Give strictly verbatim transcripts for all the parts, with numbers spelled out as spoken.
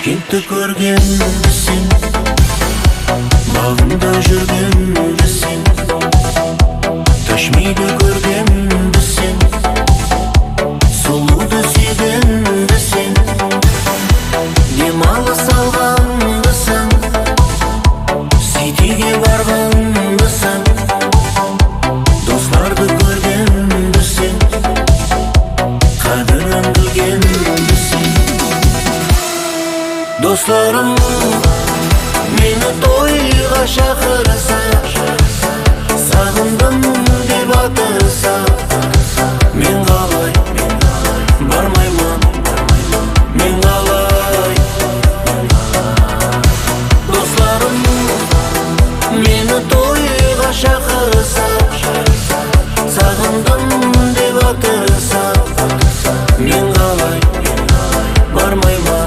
Ташкентті көргенді сен, бағымда жүргенді сен, Ташмиді көргенді сен, сұлуды сүйгенді сен, демалыс алғанды сан, Ситиге барғанды сан, достарды көргенді сен, қадірін білгенді сен. Достарым мені тойға шақырса, сағындым деп атырса, мен қалай бармаймын, мен қалай. Достарым мені тойға шақырса, сағындым деп атырса, мен қалай бармаймын.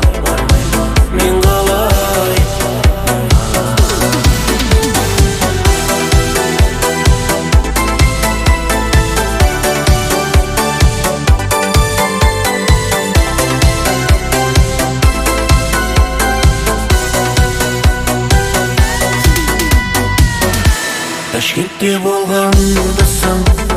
Ташкентте болғандысың,